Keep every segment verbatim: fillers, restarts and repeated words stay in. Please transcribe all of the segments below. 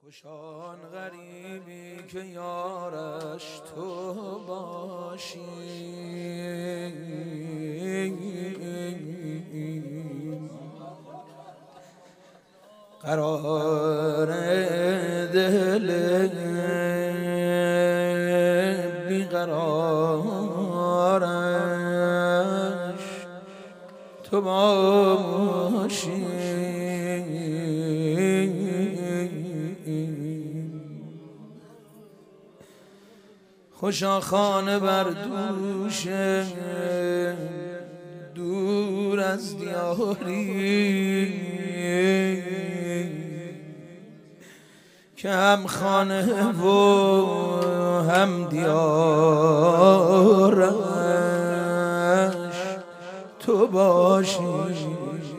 خوشان غریبی که یارش تو باشی، قرار دل بیقرارش تو باشی. خوشا خانه بر دوشه دور از دیاری، که هم خانه و هم دیارش تو باشی.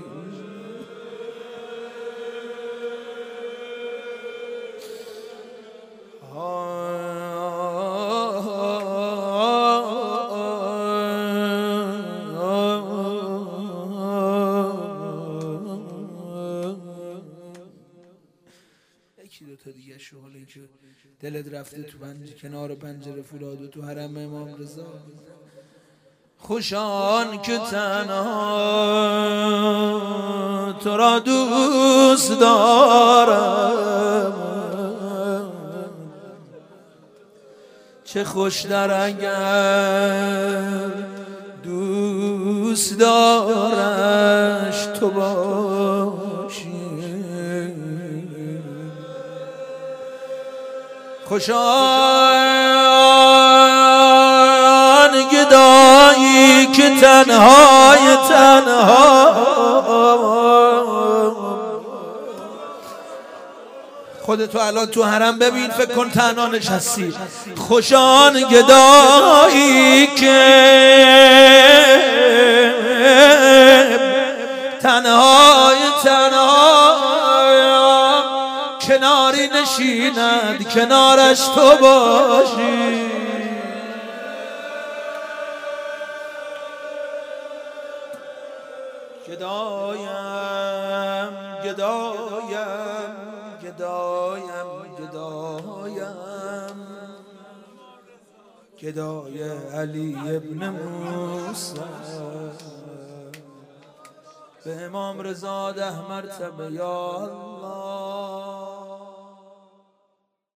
یکی دوتا دیگه شغلی که دلت رفته تو پنج کنار پنجره فولاد و تو حرم امام رضا. خوشان که تنها تو را دوست دارم، چه خوشتر اگر دوست دارش تو باشی. خوشان گدایی که تنهای تنها، خودتو الان تو حرم ببین، فکر کن تنها نشستی. خوشان گدایی که تنهای تنها، کناری نشیند کنارش تو باشی. گدایم گدایم گدایم گدایم گدای علی ابن موسی، به امام رضا ده مرتبه یا